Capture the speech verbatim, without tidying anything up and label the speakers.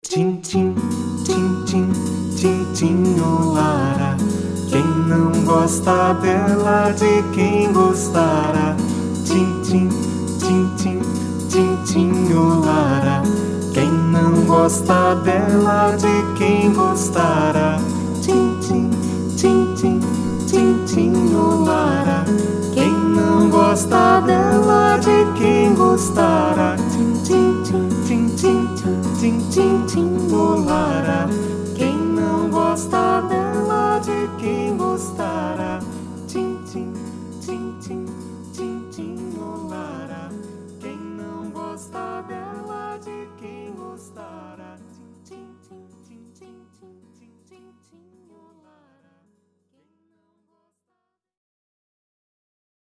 Speaker 1: Tim, tim, tim, tim, tim, tim, oh, Lara. Quem não gosta dela, de quem gostará? Tim, tim, tim, tim, tim, tim, oh, Lara. Quem não gosta dela, de quem gostará? Tim, tim, tim, tim, tim, tim, oh, Lara. Quem não gosta dela, de quem gostará?